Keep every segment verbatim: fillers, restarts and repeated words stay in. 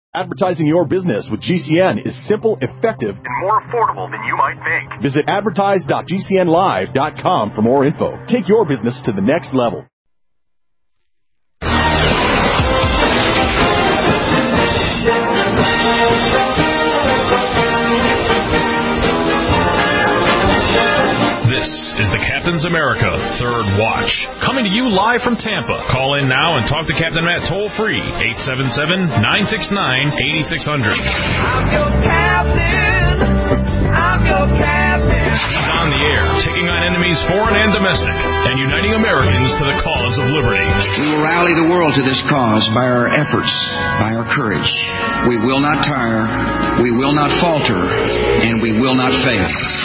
Advertising your business with G C N is simple, effective, and more affordable than you might think. Visit advertise dot g c n live dot com for more info. Take your business to the next level. This is the Captain's America Third Watch, coming to you live from Tampa. Call in now and talk to Captain Matt toll-free, eight seven seven, nine six nine, eight six zero zero. I'm your captain. I'm your captain. He's on the air, taking on enemies foreign and domestic, and uniting Americans to the cause of liberty. We will rally the world to this cause by our efforts, by our courage. We will not tire, we will not falter, and we will not fail.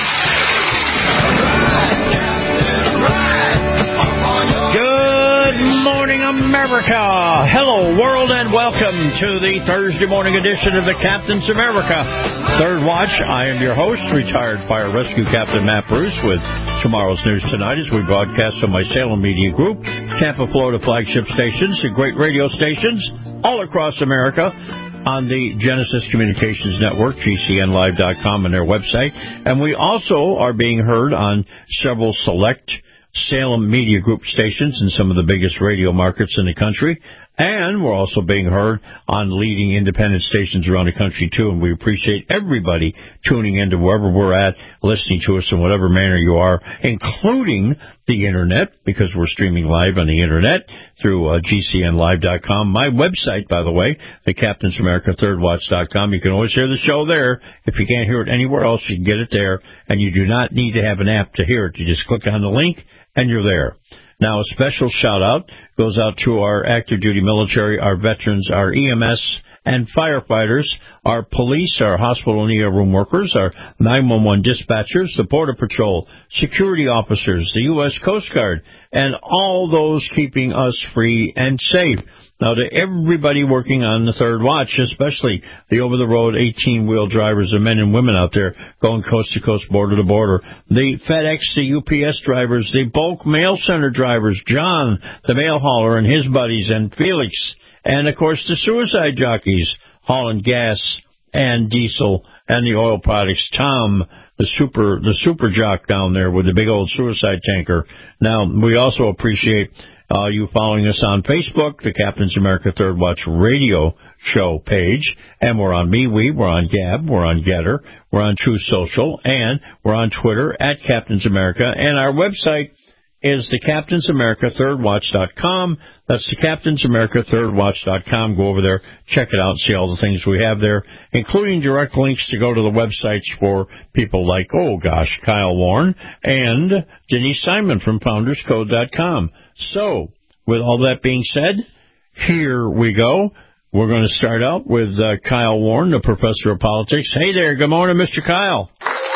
Good morning, America. Hello, world, and welcome to the Thursday morning edition of the Captain's America Third Watch. I am your host, retired Fire Rescue Captain Matt Bruce, with tomorrow's news tonight as we broadcast on my Salem Media Group, Tampa, Florida flagship stations, and great radio stations all across America on the Genesis Communications Network, G C N live dot com, and their website. And we also are being heard on several select Salem Media Group stations in some of the biggest radio markets in the country. And we're also being heard on leading independent stations around the country, too. And we appreciate everybody tuning into wherever we're at, listening to us in whatever manner you are, including the Internet, because we're streaming live on the Internet through uh, G C N live dot com. My website, by the way, the Captain's America Third Watch dot com. You can always hear the show there. If you can't hear it anywhere else, you can get it there. And you do not need to have an app to hear it. You just click on the link, and you're there. Now, a special shout-out goes out to our active duty military, our veterans, our E M S and firefighters, our police, our hospital and E R room workers, our nine one one dispatchers, the Border Patrol, security officers, the U S Coast Guard, and all those keeping us free and safe. Now, to everybody working on the Third Watch, especially the over-the-road eighteen-wheel drivers, the men and women out there going coast-to-coast, border-to-border, the FedEx, the U P S drivers, the bulk mail center drivers, John, the mail hauler, and his buddies, and Felix, and, of course, the suicide jockeys hauling gas and diesel and the oil products, Tom, the super the super jock down there with the big old suicide tanker. Now, we also appreciate Uh, you following us on Facebook, the Captain's America Third Watch radio show page, and we're on MeWe, we're on Gab, we're on Getter, we're on True Social, and we're on Twitter at Captain's America, and our website is the Captain's America Third Watch dot com. That's the Captain's America Third Watch dot com. Go over there, check it out, and see all the things we have there, including direct links to go to the websites for people like, oh gosh, Kyle Warren and Denise Simon from Founders Code dot com. So, with all that being said, here we go. We're going to start out with uh, Kyle Warren, the professor of politics. Hey there, good morning, Mister Kyle.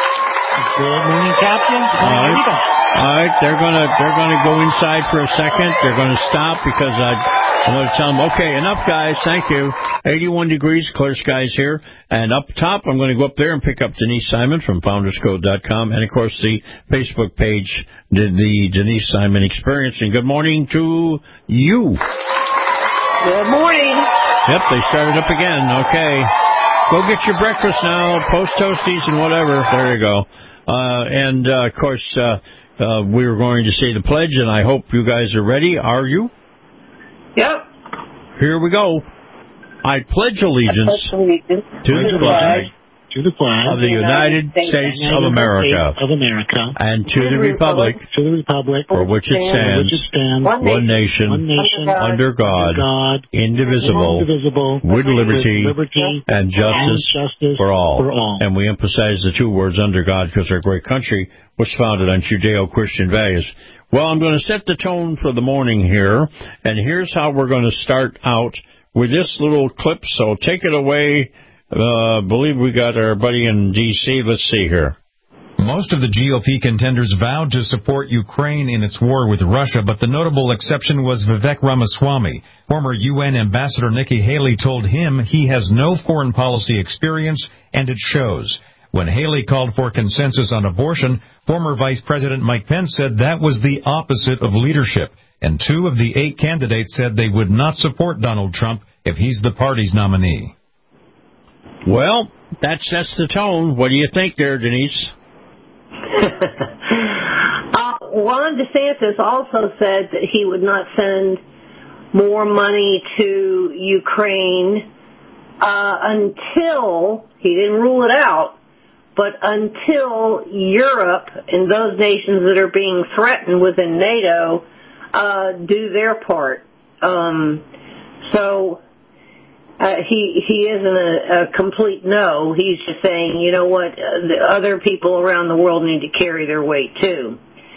Good morning, Captain. All right. All right, they're gonna they're gonna go inside for a second. They're gonna stop because I I'm gonna tell them, okay, enough, guys. Thank you. eighty-one degrees, clear skies here, and up top, I'm gonna go up there and pick up Denise Simon from Founders Code dot com, and of course the Facebook page, the, the Denise Simon Experience. And good morning to you. Good morning. Yep, they started up again. Okay, go get your breakfast now, post toasties and whatever. There you go. Uh, and uh, of course. Uh, Uh, we were going to say the pledge, and I hope you guys are ready. Are you? Yep. Here we go. I pledge allegiance, I pledge allegiance to the flag to the flag of the United States, States of America, of America, and to the republic, to the republic for which it stands, which it stands one, nation, one nation, under God, under God indivisible, indivisible, with liberty, with liberty and justice, and justice for all. for all. And we emphasize the two words under God because our great country was founded on Judeo-Christian values. Well, I'm going to set the tone for the morning here, and here's how we're going to start out with this little clip, so take it away. I uh, believe we got our buddy in D C Let's see here. Most of the G O P contenders vowed to support Ukraine in its war with Russia, but the notable exception was Vivek Ramaswamy. Former U N Ambassador Nikki Haley told him he has no foreign policy experience, and it shows. When Haley called for consensus on abortion, former Vice President Mike Pence said that was the opposite of leadership, and two of the eight candidates said they would not support Donald Trump if he's the party's nominee. Well, that sets the tone. What do you think there, Denise? uh, Ron DeSantis also said that he would not send more money to Ukraine uh, until, he didn't rule it out, but until Europe and those nations that are being threatened within NATO uh, do their part. Um, so uh, he he isn't a, a complete no. He's just saying, you know what, uh, the other people around the world need to carry their weight too.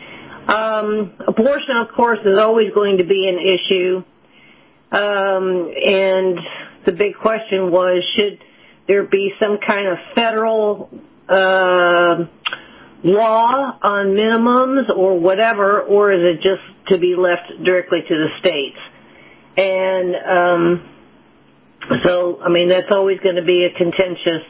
Um, abortion, of course, is always going to be an issue. Um, and the big question was, should there be some kind of federal uh, law on minimums or whatever, or is it just to be left directly to the states? And um, so, I mean, that's always going to be a contentious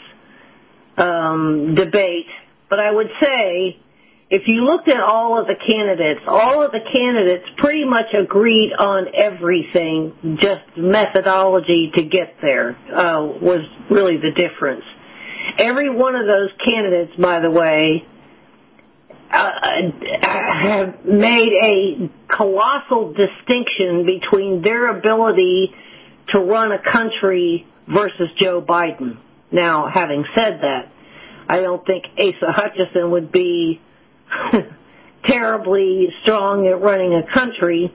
um, debate. But I would say, if you looked at all of the candidates, all of the candidates pretty much agreed on everything, just methodology to get there uh, was really the difference. Every one of those candidates, by the way, uh, have made a colossal distinction between their ability to run a country versus Joe Biden. Now, having said that, I don't think Asa Hutchinson would be terribly strong at running a country,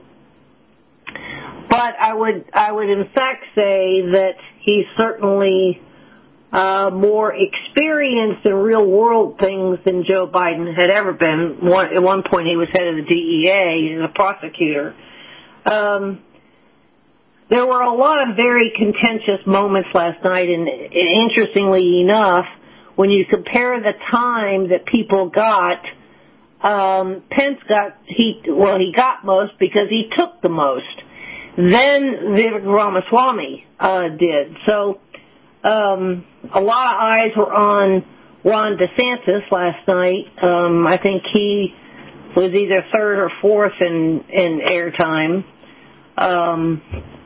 but I would I would in fact say that he's certainly uh, more experienced in real world things than Joe Biden had ever been. One, at one point he was head of the D E A as a prosecutor. Um, there were a lot of very contentious moments last night, and interestingly enough, when you compare the time that people got, Um, Pence got, he, well, he got most because he took the most. Then Vivek Ramaswamy, uh, did. So, um, a lot of eyes were on Ron DeSantis last night. Um, I think he was either third or fourth in, in airtime. Um,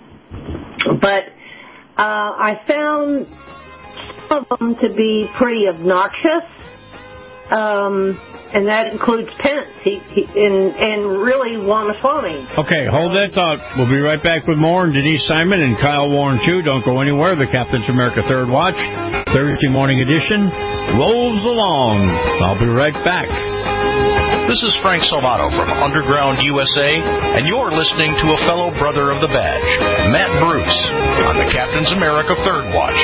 but, uh, I found some of them to be pretty obnoxious. Um, and that includes Pence he, he, and, and really Ramaswamy. Okay, hold that thought. We'll be right back with more. And Denise Simon and Kyle Warren, too. Don't go anywhere. The Captain's America Third Watch, Thursday morning edition, rolls along. I'll be right back. This is Frank Salvato from Underground U S A, and you're listening to a fellow brother of the badge, Matt Bruce, on the Captain's America Third Watch.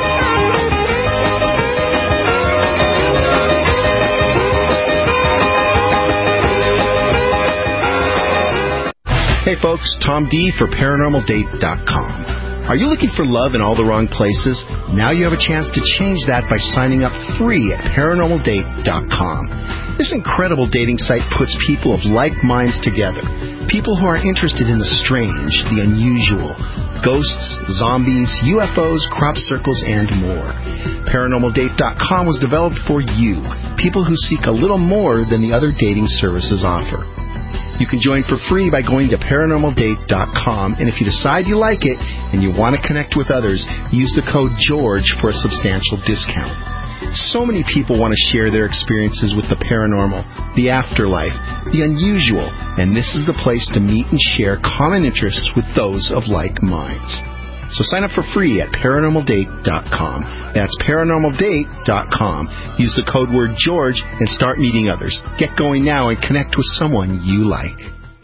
Hey folks, Tom D for paranormal date dot com. Are you looking for love in all the wrong places? Now you have a chance to change that by signing up free at paranormal date dot com. This incredible dating site puts people of like minds together. People who are interested in the strange, the unusual, ghosts, zombies, U F Os, crop circles, and more. paranormal date dot com was developed for you, people who seek a little more than the other dating services offer. You can join for free by going to paranormal date dot com, and if you decide you like it and you want to connect with others, use the code GEORGE for a substantial discount. So many people want to share their experiences with the paranormal, the afterlife, the unusual, and this is the place to meet and share common interests with those of like minds. So sign up for free at paranormal date dot com. That's paranormal date dot com. Use the code word George and start meeting others. Get going now and connect with someone you like.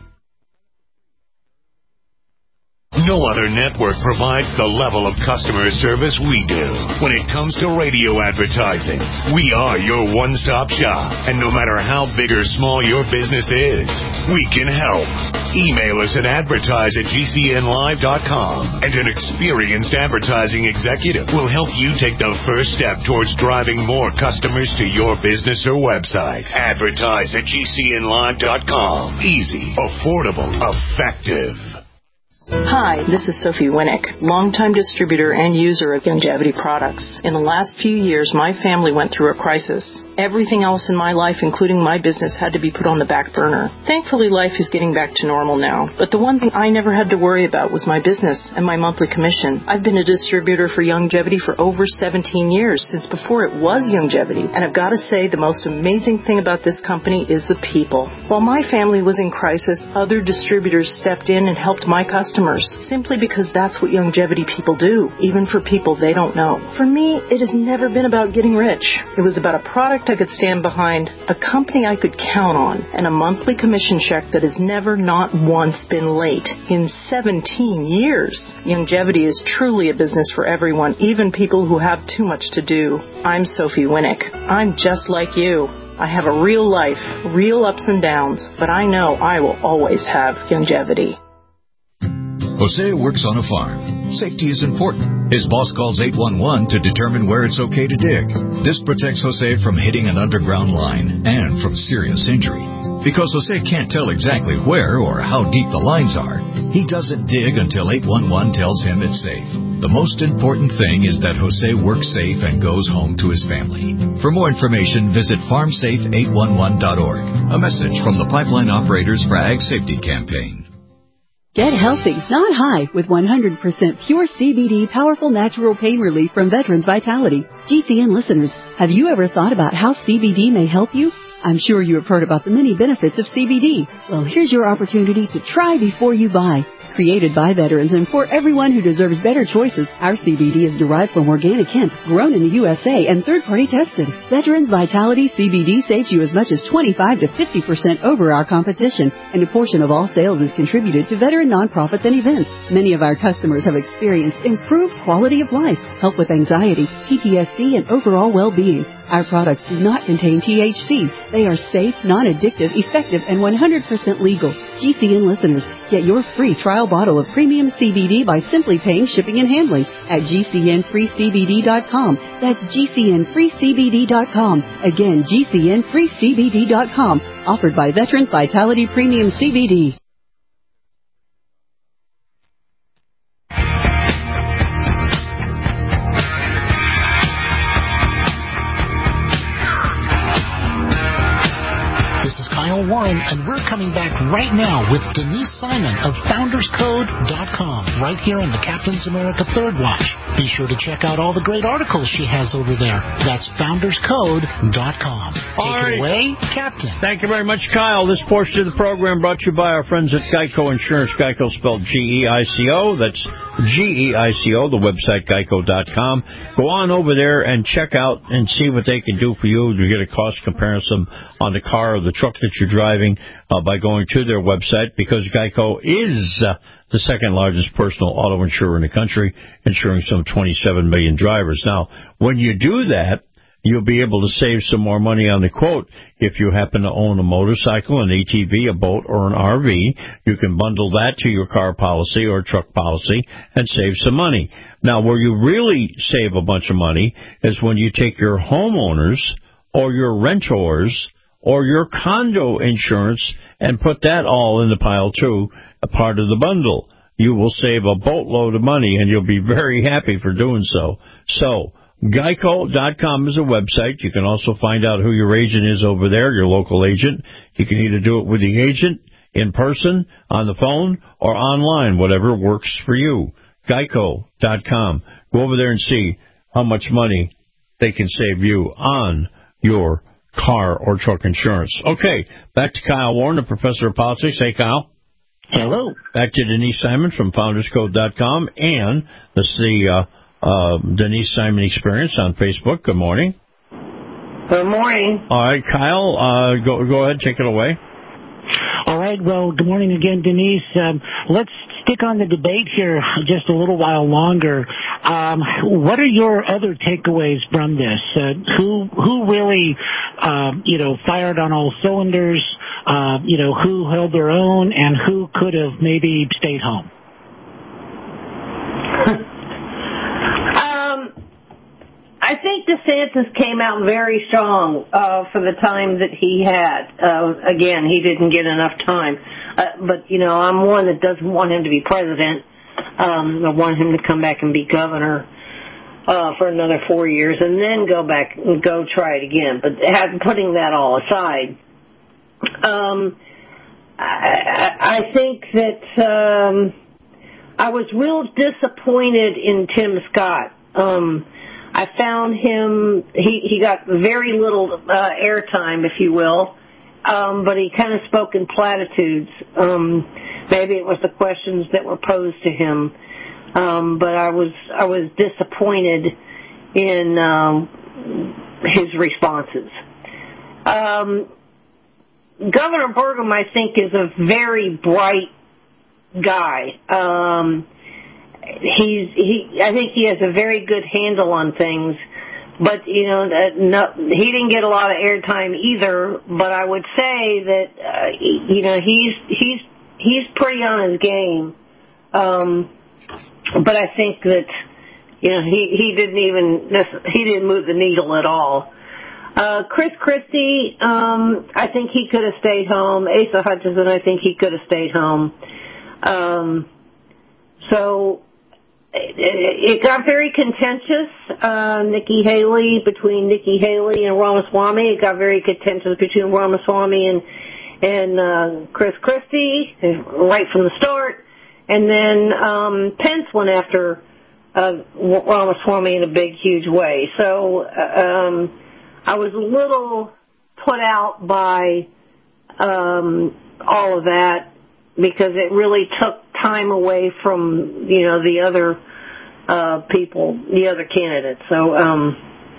No other network provides the level of customer service we do. When it comes to radio advertising, we are your one-stop shop. And no matter how big or small your business is, we can help. Email us at advertise at G C N live dot com, and an experienced advertising executive will help you take the first step towards driving more customers to your business or website. Advertise at G C N live dot com. Easy, affordable, effective. Hi, this is Sophie Winnick, longtime distributor and user of longevity products. In the last few years, my family went through a crisis, everything else in my life, including my business, had to be put on the back burner. Thankfully, life is getting back to normal now. But the one thing I never had to worry about was my business and my monthly commission. I've been a distributor for Youngevity for over seventeen years, since before it was Youngevity. And I've got to say, the most amazing thing about this company is the people. While my family was in crisis, other distributors stepped in and helped my customers, simply because that's what Youngevity people do, even for people they don't know. For me, it has never been about getting rich. It was about a product I could stand behind, a company I could count on, and a monthly commission check that has never, not once, been late in seventeen years. Youngevity is truly a business for everyone, even people who have too much to do. I'm Sophie Winnick. I'm just like you. I have a real life, real ups and downs, but I know I will always have Youngevity. Jose works on a farm. Safety is important. His boss calls eight one one to determine where it's okay to dig. This protects Jose from hitting an underground line and from serious injury. Because Jose can't tell exactly where or how deep the lines are, he doesn't dig until eight one one tells him it's safe. The most important thing is that Jose works safe and goes home to his family. For more information, visit farm safe eight one one dot org. A message from the Pipeline Operators for Ag Safety Campaign. Get healthy, not high, with one hundred percent pure C B D powerful natural pain relief from Veterans Vitality. G C N listeners, have you ever thought about how C B D may help you? I'm sure you have heard about the many benefits of C B D. Well, here's your opportunity to try before you buy. Created by veterans and for everyone who deserves better choices, our C B D is derived from organic hemp, grown in the U S A and third-party tested. Veterans Vitality C B D saves you as much as twenty-five to fifty percent over our competition, and a portion of all sales is contributed to veteran nonprofits and events. Many of our customers have experienced improved quality of life, help with anxiety, P T S D, and overall well-being. Our products do not contain T H C. They are safe, non-addictive, effective, and one hundred percent legal. G C N listeners, get your free trial bottle of premium C B D by simply paying shipping and handling at G C N free C B D dot com. That's G C N free C B D dot com. Again, G C N free C B D dot com. Offered by Veterans Vitality Premium C B D. Warren, and we're coming back right now with Denise Simon of Founders Code dot com, right here on the Captain's America Third Watch. Be sure to check out all the great articles she has over there. That's Founders Code dot com. Take right. it away, Captain. Thank you very much, Kyle. This portion of the program brought to you by our friends at Geico Insurance. Geico spelled G E I C O. That's G E I C O, the website Geico dot com. Go on over there and check out and see what they can do for you. You get a cost comparison on the car or the truck that you're driving uh, by going to their website, because Geico is uh, the second largest personal auto insurer in the country, insuring some twenty-seven million drivers. Now, when you do that, you'll be able to save some more money on the quote. If you happen to own a motorcycle, an A T V, a boat, or an R V, you can bundle that to your car policy or truck policy and save some money. Now, where you really save a bunch of money is when you take your homeowners or your renters or your condo insurance and put that all in the pile, too, a part of the bundle. You will save a boatload of money, and you'll be very happy for doing so. So, Geico dot com is a website. You can also find out who your agent is over there, your local agent. You can either do it with the agent, in person, on the phone, or online, whatever works for you. Geico dot com. Go over there and see how much money they can save you on your car or truck insurance. Okay, back to Kyle Warren, the professor of politics. Hey, Kyle. Hello. Back to Denise Simon from Founders Code dot com and the, the uh, uh, Denise Simon Experience on Facebook. Good morning. Good morning. All right, Kyle, uh, go go ahead, take it away. All right, well, good morning again, Denise. Um, let's stick on the debate here just a little while longer. Um, what are your other takeaways from this? Uh, who who really, uh, you know, fired on all cylinders? Uh, you know, who held their own, and who could have maybe stayed home? um, I think DeSantis came out very strong uh, for the time that he had. Uh, again, he didn't get enough time. Uh, but, you know, I'm one that doesn't want him to be president. Um, I want him to come back and be governor. uh, for another four years and then go back and go try it again. But have, putting that all aside, um, I, I think that um, I was real disappointed in Tim Scott. Um, I found him, he, he got very little uh, airtime, if you will, um, but he kind of spoke in platitudes. Um, maybe it was the questions that were posed to him, um, but I was I was disappointed in um, his responses. Um, Governor Burgum, I think, is a very bright guy. Um, he's he. I think he has a very good handle on things, but you know, uh, no, he didn't get a lot of airtime either. But I would say that uh, you know he's he's he's pretty on his game. Um, but I think that you know he he didn't even he didn't move the needle at all. Uh, Chris Christie, um, I think he could have stayed home. Asa Hutchinson, I think he could have stayed home. Um, so it, it got very contentious. Uh, Nikki Haley, between Nikki Haley and Ramaswamy, it got very contentious between Ramaswamy and and uh, Chris Christie right from the start. And then um, Pence went after uh, Ramaswamy in a big, huge way. So um, I was a little put out by um, all of that because it really took time away from, you know, the other uh, people, the other candidates. So um,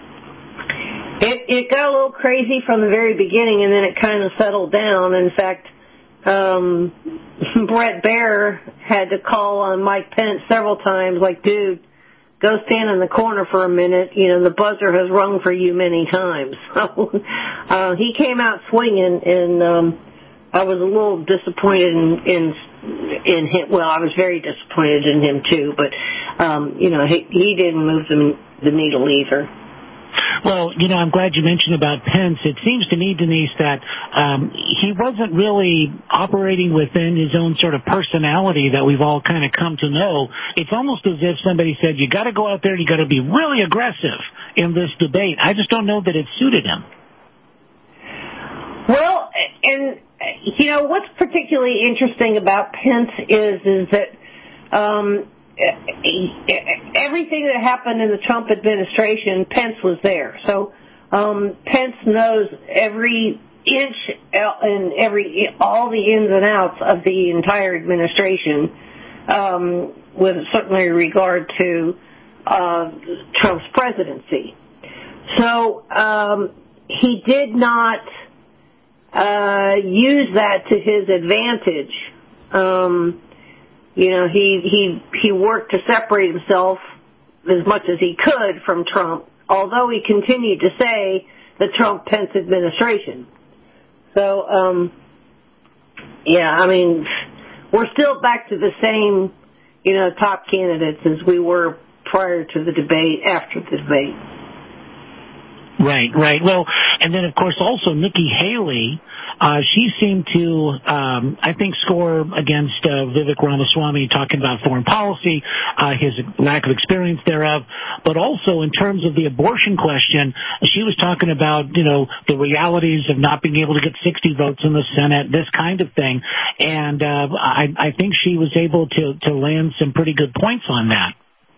it, it got a little crazy from the very beginning, and then it kind of settled down. In fact, um, Brett Baer had to call on Mike Pence several times, like, dude, go stand in the corner for a minute. You know, the buzzer has rung for you many times. So uh, he came out swinging, and um, I was a little disappointed in, in in him. Well, I was very disappointed in him too. But um, you know, he he didn't move the, the needle either. Well, you know, I'm glad you mentioned about Pence. It seems to me, Denise, that um, he wasn't really operating within his own sort of personality that we've all kind of come to know. It's almost as if somebody said, you got to go out there and you got to be really aggressive in this debate. I just don't know that it suited him. Well, and, you know, what's particularly interesting about Pence is, is that um, everything that happened in the Trump administration, Pence was there. So um, Pence knows every inch and every all the ins and outs of the entire administration, um, with certainly regard to uh, Trump's presidency. So um, he did not uh, use that to his advantage. Um, You know, he, he, he worked to separate himself as much as he could from Trump, although he continued to say the Trump-Pence administration. So, um, yeah, I mean, we're still back to the same, you know, top candidates as we were prior to the debate, after the debate. Right, right. Well, and then, of course, also Nikki Haley, uh, she seemed to, um, I think, score against uh, Vivek Ramaswamy, talking about foreign policy, uh, his lack of experience thereof, but also in terms of the abortion question, she was talking about, you know, the realities of not being able to get sixty votes in the Senate, this kind of thing, and uh, I, I think she was able to, to land some pretty good points on that.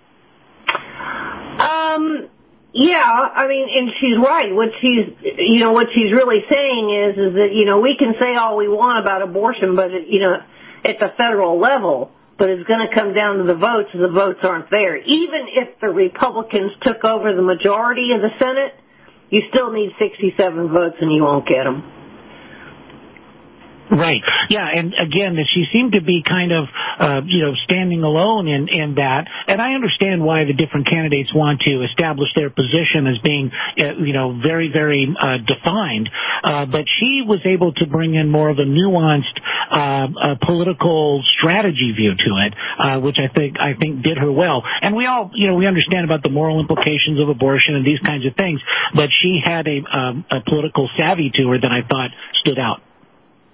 Um... Yeah, I mean, and she's right. What she's, you know, what she's really saying is, is that, you know, we can say all we want about abortion, but, it, you know, at the federal level, but it's going to come down to the votes, and the votes aren't there. Even if the Republicans took over the majority of the Senate, you still need sixty-seven votes, and you won't get them. Right. Yeah, and again, she seemed to be kind of, uh, you know, standing alone in, in that. And I understand why the different candidates want to establish their position as being, uh, you know, very, very uh, defined. Uh, but she was able to bring in more of a nuanced uh, uh, political strategy view to it, uh, which I think I think did her well. And we all, you know, we understand about the moral implications of abortion and these kinds of things. But she had a, um, a political savvy to her that I thought stood out.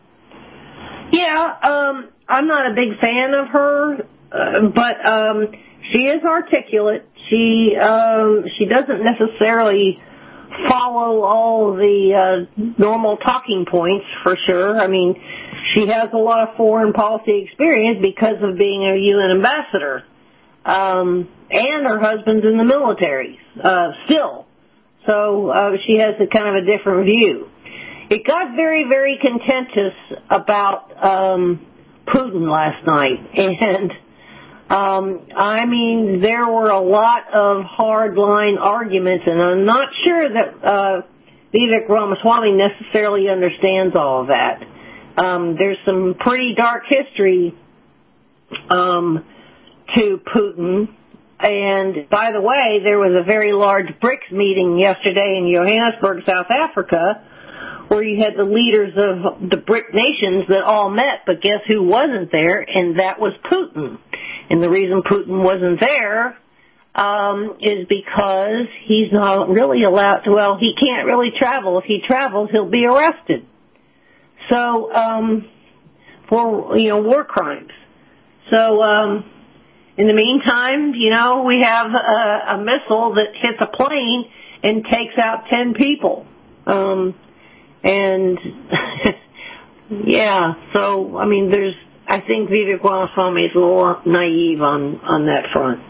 Yeah, um, I'm not a big fan of her, uh, but um, she is articulate. She um, she doesn't necessarily follow all the uh, normal talking points, for sure. I mean, she has a lot of foreign policy experience because of being a U N ambassador. Um, and her husband's in the military, uh, still. So uh, she has a kind of a different view. It got very, very contentious about um, Putin last night. And, um, I mean, there were a lot of hard-line arguments, and I'm not sure that uh, Vivek Ramaswamy necessarily understands all of that. Um, there's some pretty dark history um, to Putin. And, by the way, there was a very large BRICS meeting yesterday in Johannesburg, South Africa, where you had the leaders of the BRIC nations that all met, but guess who wasn't there? And that was Putin. And the reason Putin wasn't there um, is because he's not really allowed to, well, he can't really travel. If he travels, he'll be arrested. So, um, for, you know, war crimes. So, um, in the meantime, you know, we have a, a missile that hits a plane and takes out ten people. Um, and, yeah, so, I mean, there's, I think Vivek Ramaswamy is a little naive on, on that front.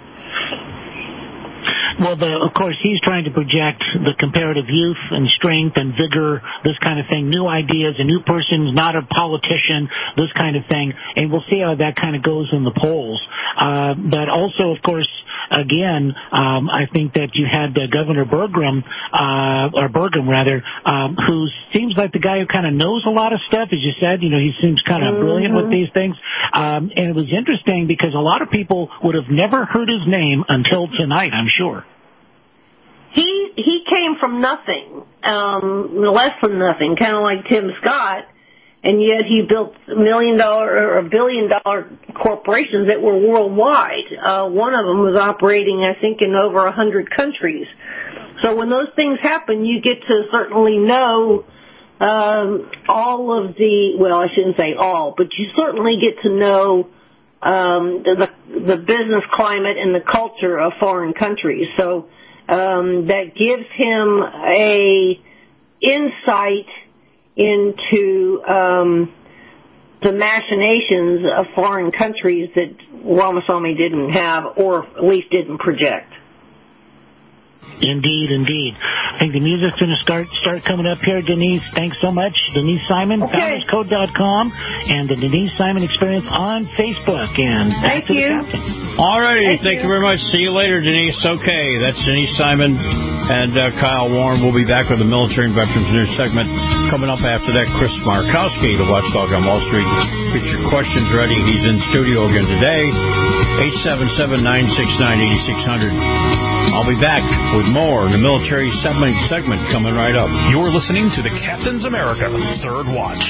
Well, the, of course, he's trying to project the comparative youth and strength and vigor, this kind of thing, new ideas, a new person, not a politician, this kind of thing. And we'll see how that kind of goes in the polls. Uh, but also, of course, again, um, I think that you had uh, Governor Burgum, uh, or Burgum rather, um, who seems like the guy who kind of knows a lot of stuff, as you said. You know, he seems kind of mm-hmm. brilliant with these things. Um, and it was interesting because a lot of people would have never heard his name until tonight, I'm sure. He he came from nothing, um, less than nothing, kind of like Tim Scott, and yet he built million dollar or a billion dollar corporations that were worldwide. Uh, one of them was operating, I think, in over a hundred countries. So when those things happen, you get to certainly know um, all of the, well, I shouldn't say all, but you certainly get to know um, the the business climate and the culture of foreign countries. So. Um, that gives him a insight into um, the machinations of foreign countries that Ramaswamy didn't have, or at least didn't project. Indeed, indeed. I think the music's going to start start coming up here, Denise. Thanks so much. Denise Simon, okay. founders code dot com, and the Denise Simon Experience on Facebook. And Thank you. All righty. Thank, Thank you. you very much. See you later, Denise. Okay, that's Denise Simon and uh, Kyle Warren. We'll be back with the Military and Veterans News segment. Coming up after that, Chris Markowski, the watchdog on Wall Street. Get your questions ready. He's in studio again today. eight seven seven, nine six nine, eight six zero zero. I'll be back with more in the military segment, segment coming right up. You're listening to the Captain's America Third Watch.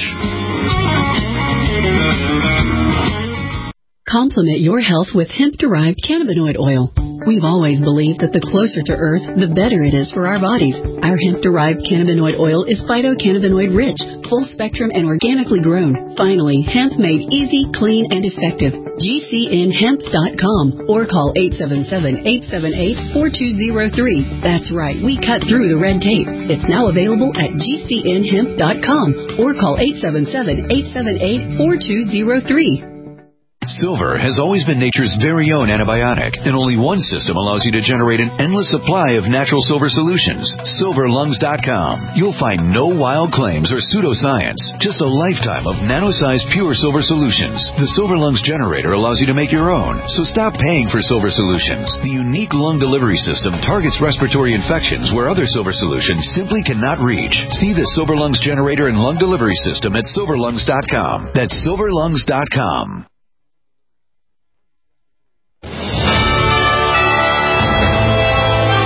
Complement your health with hemp-derived cannabinoid oil. We've always believed that the closer to Earth, the better it is for our bodies. Our hemp-derived cannabinoid oil is phytocannabinoid-rich, full-spectrum, and organically grown. Finally, hemp made easy, clean, and effective. G C N hemp dot com or call eight seven seven, eight seven eight, four two zero three. That's right, we cut through the red tape. It's now available at G C N hemp dot com or call eight seven seven, eight seven eight, four two zero three. Silver has always been nature's very own antibiotic, and only one system allows you to generate an endless supply of natural silver solutions. silver lungs dot com. You'll find no wild claims or pseudoscience, just a lifetime of nano-sized pure silver solutions. The Silver Lungs generator allows you to make your own, so stop paying for silver solutions. The unique lung delivery system targets respiratory infections where other silver solutions simply cannot reach. See the Silver Lungs generator and lung delivery system at silver lungs dot com. That's silver lungs dot com.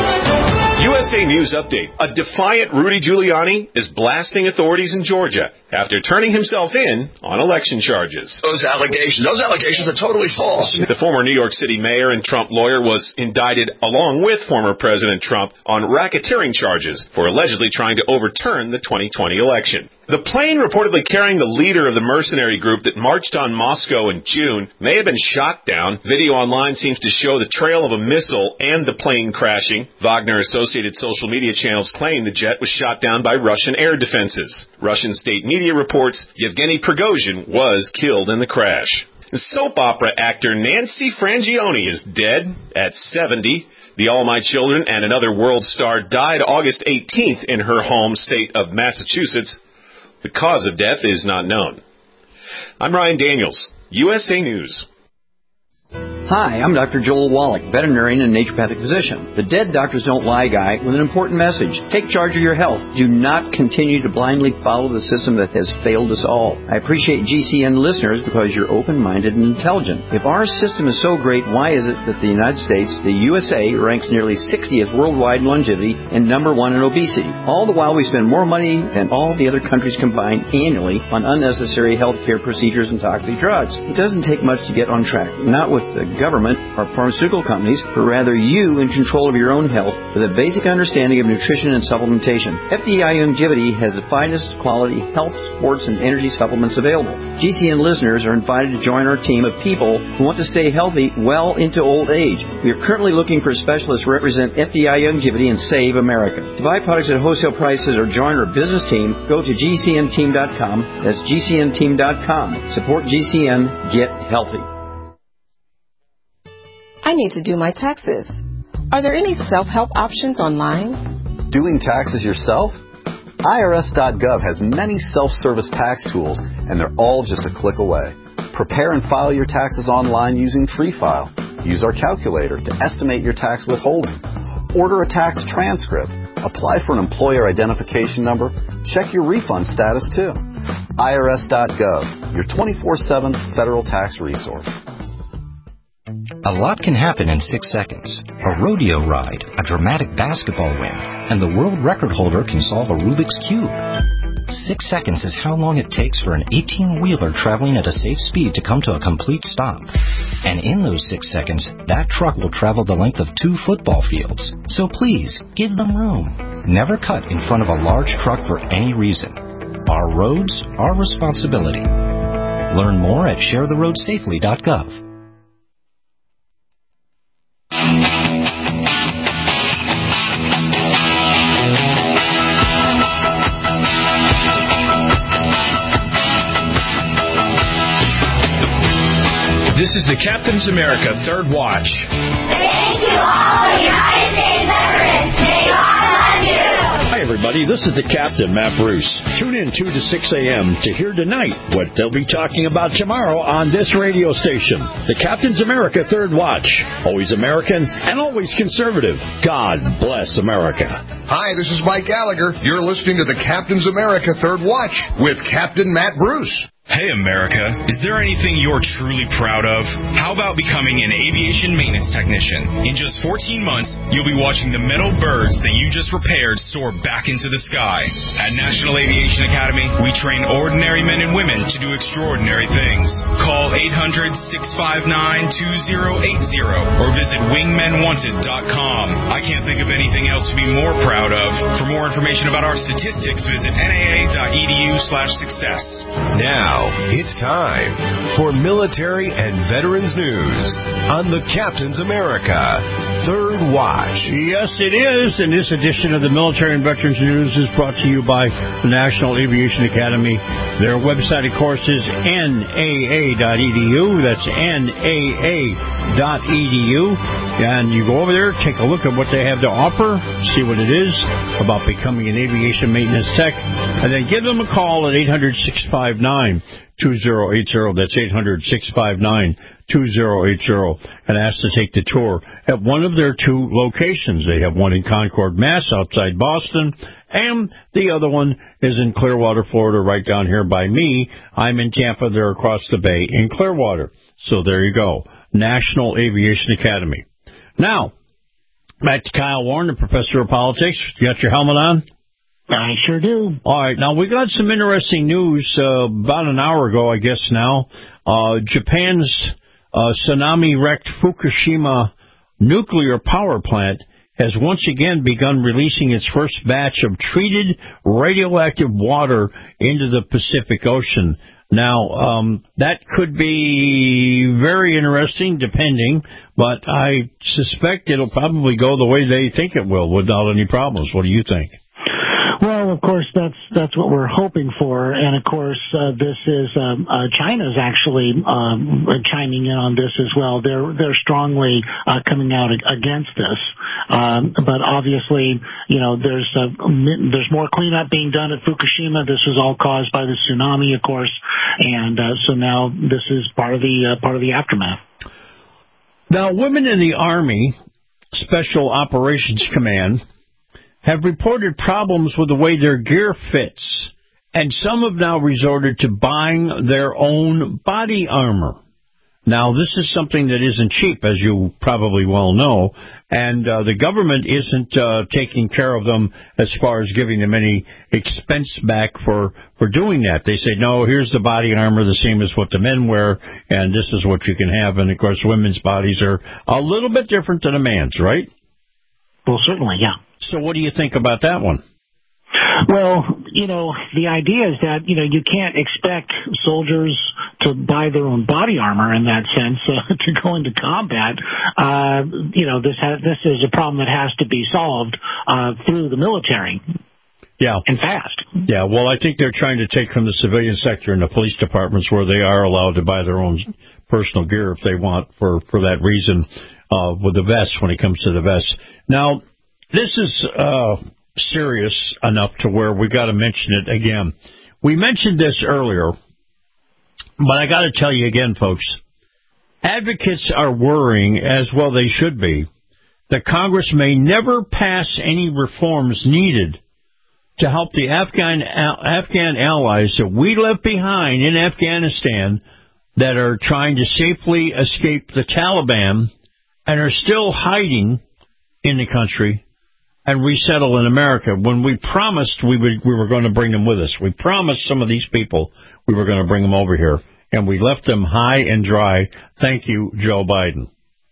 U S A News Update. A defiant Rudy Giuliani is blasting authorities in Georgia after turning himself in on election charges. Those allegations, those allegations are totally false. The former New York City mayor and Trump lawyer was indicted along with former President Trump on racketeering charges for allegedly trying to overturn the twenty twenty election. The plane reportedly carrying the leader of the mercenary group that marched on Moscow in June may have been shot down. Video online seems to show the trail of a missile and the plane crashing. Wagner-associated social media channels claim the jet was shot down by Russian air defenses. Russian state media reports Yevgeny Prigozhin was killed in the crash. Soap opera actor Nancy Frangione is dead at seventy. The All My Children and Another World star died August eighteenth in her home state of Massachusetts. The cause of death is not known. I'm Ryan Daniels, U S A News. Hi, I'm Doctor Joel Wallach, veterinarian and naturopathic physician. The Dead Doctors Don't Lie guy with an important message. Take charge of your health. Do not continue to blindly follow the system that has failed us all. I appreciate G C N listeners because you're open-minded and intelligent. If our system is so great, why is it that the United States, the U S A, ranks nearly sixtieth worldwide in longevity and number one in obesity? All the while we spend more money than all the other countries combined annually on unnecessary health care procedures and toxic drugs. It doesn't take much to get on track. Not with the government or pharmaceutical companies, but rather you in control of your own health with a basic understanding of nutrition and supplementation. F D I Longevity has the finest quality health, sports, and energy supplements available. G C N listeners are invited to join our team of people who want to stay healthy well into old age. We are currently looking for specialists to represent F D I Longevity and Save America. To buy products at wholesale prices or join our business team, go to G C N team dot com. That's G C N team dot com. Support G C N. Get healthy. I need to do my taxes. Are there any self-help options online? Doing taxes yourself? I R S dot gov has many self-service tax tools, and they're all just a click away. Prepare and file your taxes online using Free File. Use our calculator to estimate your tax withholding. Order a tax transcript. Apply for an employer identification number. Check your refund status, too. I R S dot gov, your twenty-four seven federal tax resource. A lot can happen in six seconds. A rodeo ride, a dramatic basketball win, and the world record holder can solve a Rubik's Cube. Six seconds is how long it takes for an eighteen-wheeler traveling at a safe speed to come to a complete stop. And in those six seconds, that truck will travel the length of two football fields. So please, give them room. Never cut in front of a large truck for any reason. Our roads, our responsibility. Learn more at share the road safely dot gov. This is the Captain's America Third Watch. Thank you all, United States veterans. May God love you. Hi, everybody. This is the Captain, Matt Bruce. Tune in two to six a.m. to hear tonight what they'll be talking about tomorrow on this radio station. The Captain's America Third Watch. Always American and always conservative. God bless America. Hi, this is Mike Gallagher. You're listening to the Captain's America Third Watch with Captain Matt Bruce. Hey, America, is there anything you're truly proud of? How about becoming an aviation maintenance technician? In just fourteen months, you'll be watching the metal birds that you just repaired soar back into the sky. At National Aviation Academy, we train ordinary men and women to do extraordinary things. Call eight hundred, six five nine, two zero eight zero or visit wingmen wanted dot com. I can't think of anything else to be more proud of. For more information about our statistics, visit N A A dot E D U slash success. Now, it's time for Military and Veterans News on the Captain's America Third Watch. Yes, it is. And this edition of the Military and Veterans News is brought to you by the National Aviation Academy. Their website, of course, is N A A dot E D U. That's N A A dot E D U. And you go over there, take a look at what they have to offer, see what it is about becoming an aviation maintenance tech, and then give them a call at eight hundred, six five nine, two zero eight zero. That's eight hundred, six five nine, two zero eight zero. And ask to take the tour at one of their two locations. They have one in Concord, Mass, outside Boston, and the other one is in Clearwater, Florida, right down here by me. I'm in Tampa. They're across the bay in Clearwater. So there you go. National Aviation Academy. Now, back to Kyle Warren, the professor of politics. You got your helmet on? I sure do. All right. Now, we got some interesting news uh, about an hour ago, I guess now. Uh, Japan's uh, tsunami-wrecked Fukushima nuclear power plant has once again begun releasing its first batch of treated radioactive water into the Pacific Ocean. Now, um, that could be very interesting, depending, but I suspect it'll probably go the way they think it will without any problems. What do you think? Well, of course, that's that's what we're hoping for, and of course, uh, this is um, uh, China's actually um, chiming in on this as well. They're they're strongly uh, coming out against this, um, but obviously, you know, there's uh, there's more cleanup being done at Fukushima. This was all caused by the tsunami, of course, and uh, so now this is part of the uh, part of the aftermath. Now, women in the Army Special Operations Command have reported problems with the way their gear fits, and some have now resorted to buying their own body armor. Now, this is something that isn't cheap, as you probably well know, and uh, the government isn't uh, taking care of them as far as giving them any expense back for, for doing that. They say, no, here's the body armor, the same as what the men wear, and this is what you can have. And, of course, women's bodies are a little bit different than a man's, right? Well, certainly, yeah. So what do you think about that one? Well, you know, the idea is that, you know, you can't expect soldiers to buy their own body armor in that sense uh, to go into combat. Uh, you know, this has, this is a problem that has to be solved uh, through the military. Yeah. And fast. Yeah, well, I think they're trying to take from the civilian sector and the police departments where they are allowed to buy their own personal gear if they want for, for that reason uh, with the vests when it comes to the vests. Now, this is uh, serious enough to where we got to mention it again. We mentioned this earlier, but I got to tell you again, folks, advocates are worrying, as well they should be, that Congress may never pass any reforms needed to help the Afghan Afghan allies that we left behind in Afghanistan that are trying to safely escape the Taliban and are still hiding in the country and resettle in America when we promised we would, we were going to bring them with us. We promised some of these people we were going to bring them over here, and we left them high and dry. Thank you, Joe Biden.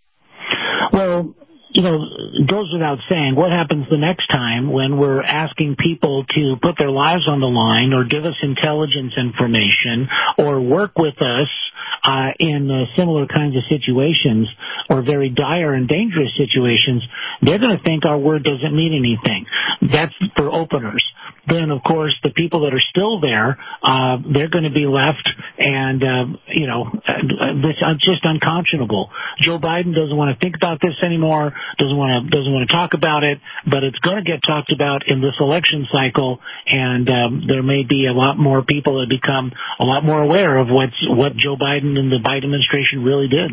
Well, you know, it goes without saying, what happens the next time when we're asking people to put their lives on the line or give us intelligence information or work with us uh, in uh, similar kinds of situations or very dire and dangerous situations? They're going to think our word doesn't mean anything. That's for openers. Then, of course, the people that are still there, uh, they're going to be left, and, uh, you know, this is just unconscionable. Joe Biden doesn't want to think about this anymore, doesn't want to doesn't want to talk about it, but it's going to get talked about in this election cycle, and um, there may be a lot more people that become a lot more aware of what's, what Joe Biden and the Biden administration really did.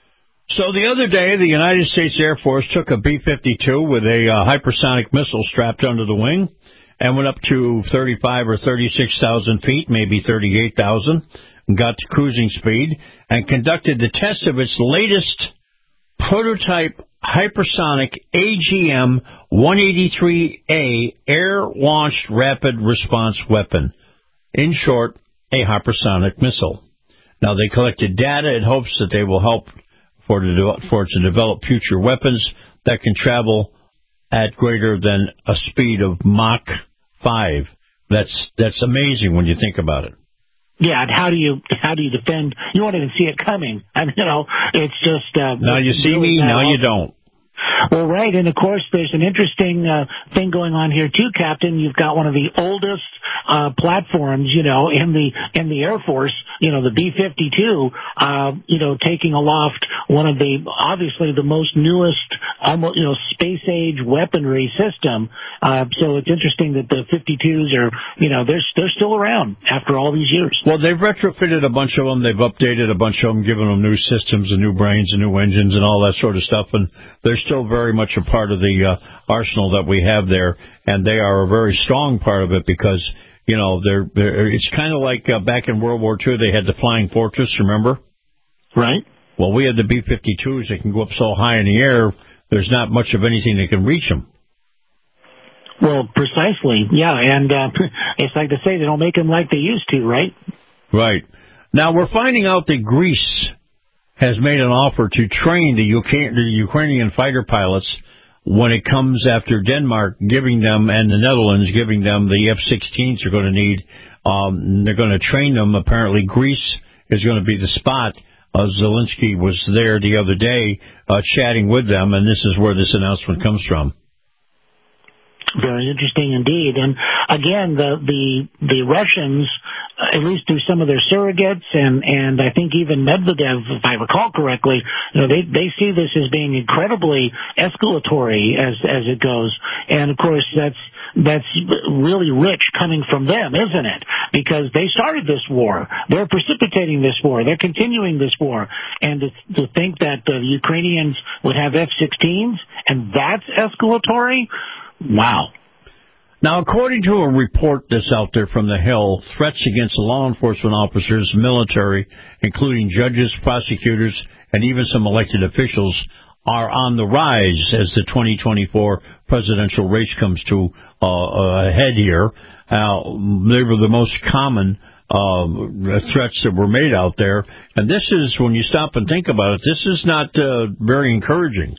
So the other day, the United States Air Force took a B fifty-two with a uh, hypersonic missile strapped under the wing and went up to thirty-five or thirty-six thousand feet, maybe thirty-eight thousand, and got to cruising speed, and conducted the test of its latest prototype hypersonic A G M one eighty-three A air-launched rapid response weapon. In short, a hypersonic missile. Now, they collected data in hopes that they will help for, to, for it to develop future weapons that can travel at greater than a speed of Mach five. That's that's amazing when you think about it. Yeah, and how do you how do you defend? You won't even see it coming. I mean, you know, it's just uh, now you see me, now you don't. Well, right, and of course, there's an interesting uh, thing going on here too, Captain. You've got one of the oldest uh, platforms, you know, in the in the Air Force, you know, the B fifty-two, uh, you know, taking aloft one of the obviously the most newest, almost you know, space age weaponry system. Uh, so it's interesting that the fifty-twos are, you know, they're they're still around after all these years. Well, they've retrofitted a bunch of them, they've updated a bunch of them, given them new systems and new brains and new engines and all that sort of stuff, and they're still very much a part of the uh, arsenal that we have there, and they are a very strong part of it because, you know, they're, they're it's kind of like uh, back in World War Two, they had the Flying Fortress, remember? Right. Well, we had the B fifty-twos. They can go up so high in the air, there's not much of anything that can reach them. Well, precisely. Yeah, and uh, it's like they say, they don't make them like they used to, right? Right. Now, we're finding out that Greece has made an offer to train the, Uk- the Ukrainian fighter pilots when it comes after Denmark giving them, and the Netherlands giving them the F sixteens they're going to need. Um, they're going to train them. Apparently, Greece is going to be the spot. Uh, Zelensky was there the other day uh, chatting with them, and this is where this announcement comes from. Very interesting indeed. And again, the the the Russians, at least through some of their surrogates, and and I think even Medvedev, if I recall correctly, you know, they they see this as being incredibly escalatory as as it goes. And of course, that's that's really rich coming from them, isn't it? Because they started this war, they're precipitating this war, they're continuing this war, and to, to think that the Ukrainians would have F sixteens and that's escalatory. Wow. Now, according to a report that's out there from the Hill, threats against law enforcement officers, military, including judges, prosecutors, and even some elected officials, are on the rise as the twenty twenty-four presidential race comes to uh, a head here. Uh, they were the most common uh, threats that were made out there. And this is, when you stop and think about it, this is not uh, very encouraging.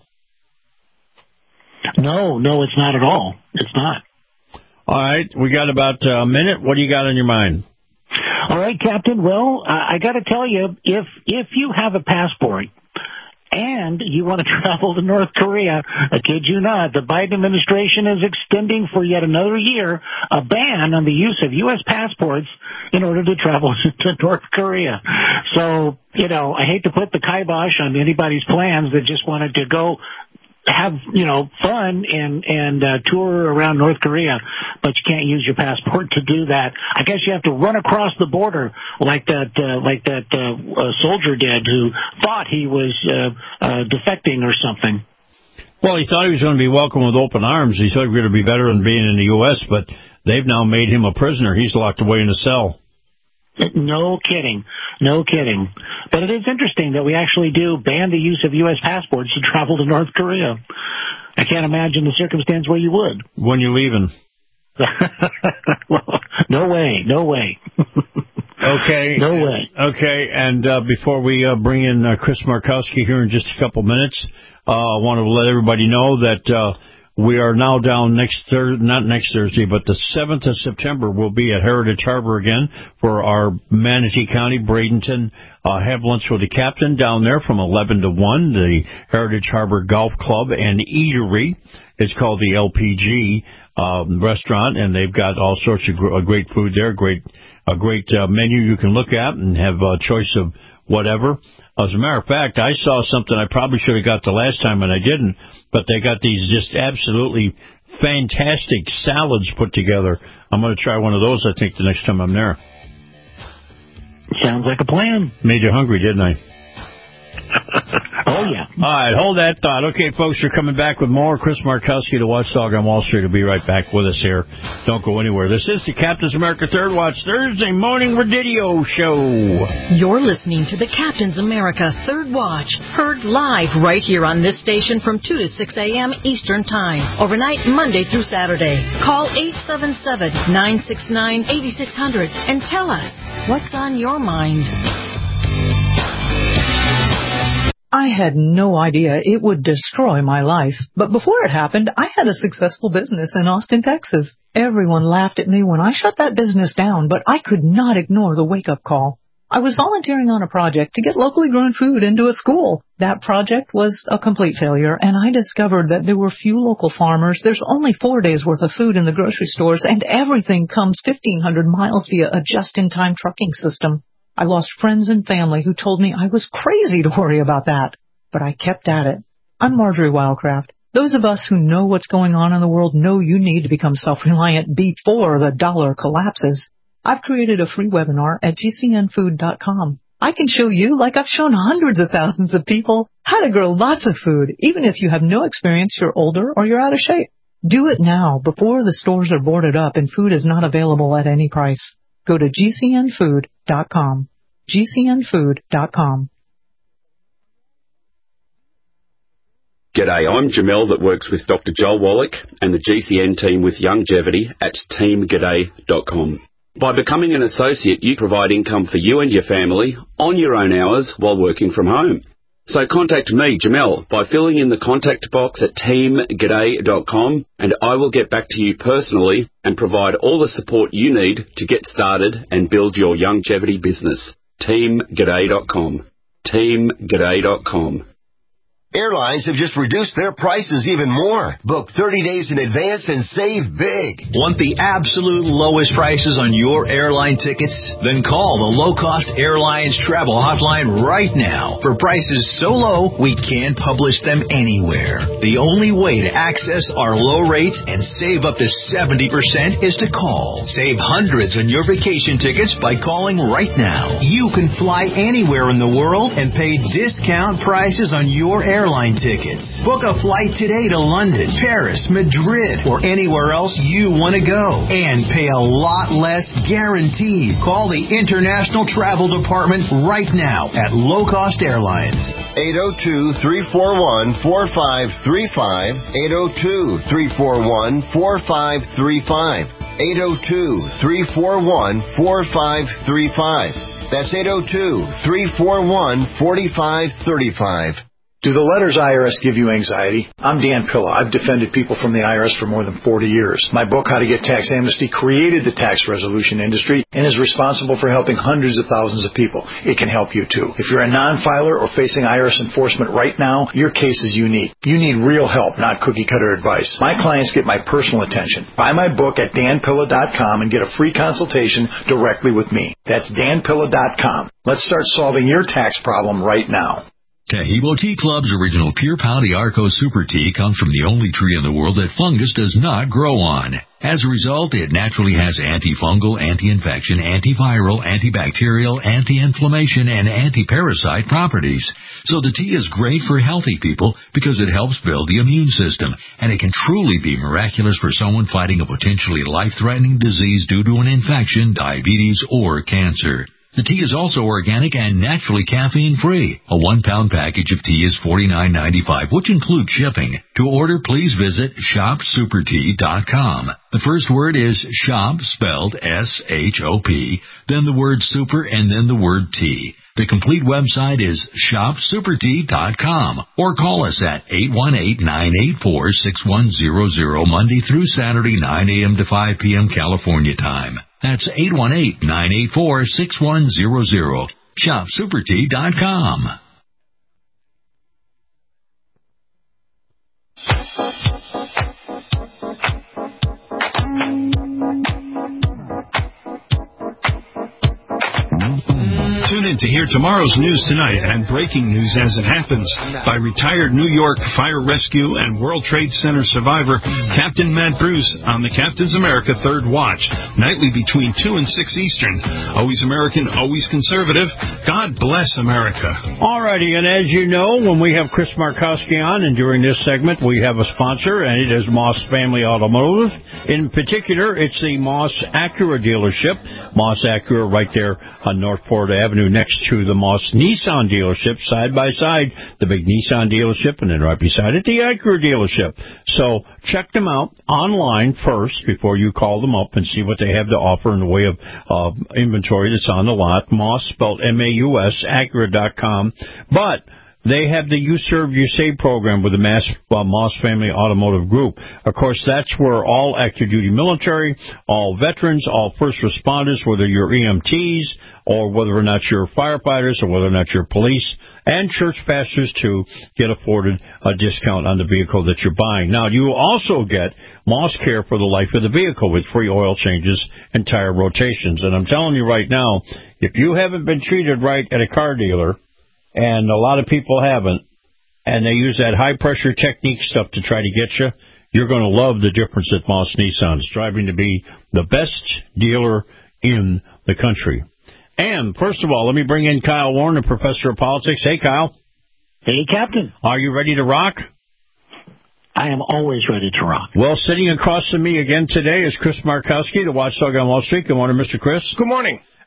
No, no, it's not at all. It's not. All right, we got about a minute. What do you got on your mind? All right, Captain. Well, uh, I got to tell you, if if you have a passport and you want to travel to North Korea, I kid you not, the Biden administration is extending for yet another year a ban on the use of U S passports in order to travel to North Korea. So, you know, I hate to put the kibosh on anybody's plans that just wanted to go have, you know, fun and and uh, tour around North Korea, but you can't use your passport to do that. I guess you have to run across the border like that uh, like that uh, uh, soldier did who thought he was uh, uh, defecting or something. Well, he thought he was going to be welcomed with open arms. He thought he was going to be better than being in the U S, but they've now made him a prisoner. He's locked away in a cell. No kidding. No kidding. But it is interesting that we actually do ban the use of U S passports to travel to North Korea. I can't imagine the circumstance where you would. When you leaving? No way. No way. Okay. No way. Okay, and uh, before we uh, bring in uh, Chris Markowski here in just a couple minutes, uh, I want to let everybody know that uh, we are now down next Thursday, not next Thursday, but the seventh of September, we'll be at Heritage Harbor again for our Manatee County, Bradenton, uh, have lunch with the captain down there from eleven to one, the Heritage Harbor Golf Club and Eatery. It's called the L P G um, restaurant, and they've got all sorts of gr- great food there, great a great uh, menu you can look at and have a choice of whatever. As a matter of fact, I saw something I probably should have got the last time and I didn't, but they got these just absolutely fantastic salads put together. I'm going to try one of those, I think, the next time I'm there. Sounds like a plan. Made you hungry, didn't I? Oh, yeah. All right, hold that thought. Okay, folks, you're coming back with more. Chris Markowski, the Watchdog on Wall Street, will be right back with us here. Don't go anywhere. This is the Captain's America Third Watch Thursday morning radio show. You're listening to the Captain's America Third Watch, heard live right here on this station from two to six a.m. Eastern Time, overnight Monday through Saturday. Call eight seven seven, nine six nine, eight six zero zero and tell us what's on your mind. I had no idea it would destroy my life, but before it happened, I had a successful business in Austin, Texas. Everyone laughed at me when I shut that business down, but I could not ignore the wake-up call. I was volunteering on a project to get locally grown food into a school. That project was a complete failure, and I discovered that there were few local farmers, there's only four days' worth of food in the grocery stores, and everything comes fifteen hundred miles via a just-in-time trucking system. I lost friends and family who told me I was crazy to worry about that, but I kept at it. I'm Marjorie Wildcraft. Those of us who know what's going on in the world know you need to become self-reliant before the dollar collapses. I've created a free webinar at G C N food dot com. I can show you, like I've shown hundreds of thousands of people, how to grow lots of food, even if you have no experience, you're older, or you're out of shape. Do it now, before the stores are boarded up and food is not available at any price. Go to G C N food dot com. G C N food dot com. G'day, I'm Jamel that works with Doctor Joel Wallach and the G C N team with Longevity at team g'day dot com. By becoming an associate, you provide income for you and your family on your own hours while working from home. So contact me, Jamel, by filling in the contact box at team g'day dot com, and I will get back to you personally and provide all the support you need to get started and build your longevity business. team g'day dot com. team g'day dot com. Airlines have just reduced their prices even more. Book thirty days in advance and save big. Want the absolute lowest prices on your airline tickets? Then call the Low Cost Airlines Travel Hotline right now. For prices so low, we can't publish them anywhere. The only way to access our low rates and save up to seventy percent is to call. Save hundreds on your vacation tickets by calling right now. You can fly anywhere in the world and pay discount prices on your airline airline tickets. Book a flight today to London, Paris, Madrid, or anywhere else you want to go. And pay a lot less guaranteed. Call the International Travel Department right now at Low Cost Airlines. eight oh two, three four one, four five three five. eight oh two, three four one, four five three five. eight oh two, three four one, four five three five. That's eight oh two, three four one, four five three five. Do the letters I R S give you anxiety? I'm Dan Pilla. I've defended people from the I R S for more than forty years. My book, How to Get Tax Amnesty, created the tax resolution industry and is responsible for helping hundreds of thousands of people. It can help you, too. If you're a non-filer or facing I R S enforcement right now, your case is unique. You need real help, not cookie-cutter advice. My clients get my personal attention. Buy my book at dan pilla dot com and get a free consultation directly with me. That's dan pilla dot com. Let's start solving your tax problem right now. Taheebo Tea Club's original Pure Pau d'Arco Super Tea comes from the only tree in the world that fungus does not grow on. As a result, it naturally has antifungal, anti-infection, antiviral, antibacterial, anti-inflammation, and anti-parasite properties. So the tea is great for healthy people because it helps build the immune system, and it can truly be miraculous for someone fighting a potentially life-threatening disease due to an infection, diabetes, or cancer. The tea is also organic and naturally caffeine-free. A one-pound package of tea is forty-nine ninety-five, which includes shipping. To order, please visit shop super tea dot com. The first word is shop, spelled S H O P, then the word super, and then the word tea. The complete website is shop super tea dot com, or call us at eight one eight, nine eight four, six one zero zero Monday through Saturday, nine a.m. to five p.m. California time. That's eight one eight, nine eight four, six one zero zero. shop super tea dot com. Tune in to hear tomorrow's news tonight and breaking news as it happens by retired New York Fire Rescue and World Trade Center survivor Captain Matt Bruce on the Captain's America Third Watch, nightly between two and six Eastern. Always American, always conservative. God bless America. All righty, and as you know, when we have Chris Markowski on, and during this segment, we have a sponsor, and it is Moss Family Automotive. In particular, it's the Moss Acura dealership. Moss Acura right there on Northport Avenue next to the Moss Nissan dealership, side by side, the big Nissan dealership, and then right beside it, the Acura dealership. So check them out online first before you call them up and see what they have to offer in the way of uh, inventory that's on the lot. Moss, spelled M A U S, Acura dot com. But they have the You Serve, You Save program with the Mass, uh, Moss Family Automotive Group. Of course, that's where all active duty military, all veterans, all first responders, whether you're E M Ts or whether or not you're firefighters or whether or not you're police, and church pastors too, get afforded a discount on the vehicle that you're buying. Now, you will also get Moss Care for the life of the vehicle with free oil changes and tire rotations. And I'm telling you right now, if you haven't been treated right at a car dealer, and a lot of people haven't, and they use that high-pressure technique stuff to try to get you, you're going to love the difference at Moss Nissan, striving to be the best dealer in the country. And, first of all, let me bring in Kyle Warren, professor of politics. Hey, Kyle. Hey, Captain. Are you ready to rock? I am always ready to rock. Well, sitting across from me again today is Chris Markowski, the watchdog on Wall Street. Good morning, Mister Chris. Good morning.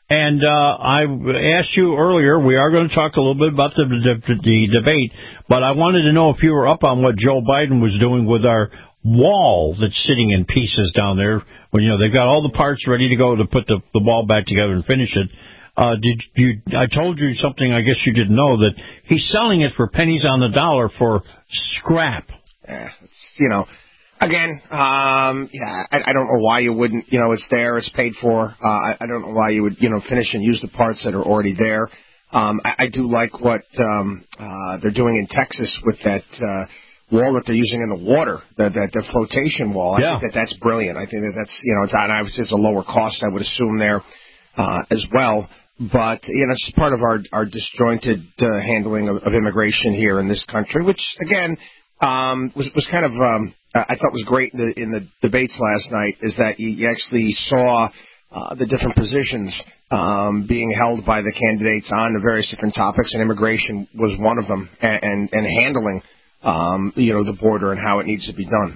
And uh, I asked you earlier, we are going to talk a little bit about the, the, the debate, but I wanted to know if you were up on what Joe Biden was doing with our wall that's sitting in pieces down there. When, you know, they've got all the parts ready to go to put the, the wall back together and finish it. Uh, did you? I told you something I guess you didn't know, that he's selling it for pennies on the dollar for scrap. Yeah, it's, you know, again, um, yeah, I, I don't know why you wouldn't, you know, it's there, it's paid for. Uh, I, I don't know why you would, you know, finish and use the parts that are already there. Um, I, I do like what um, uh, they're doing in Texas with that uh, wall that they're using in the water, the, the, the flotation wall. I Yeah. think that that's brilliant. I think that that's, you know, it's, and obviously it's a lower cost, I would assume, there uh, as well. But, you know, it's part of our, our disjointed uh, handling of, of immigration here in this country, which, again, um, was, was kind of, um, I thought was great in the, in the debates last night, is that you, you actually saw uh, the different positions um, being held by the candidates on the various different topics, and immigration was one of them, and, and, and handling, um, you know, the border and how it needs to be done.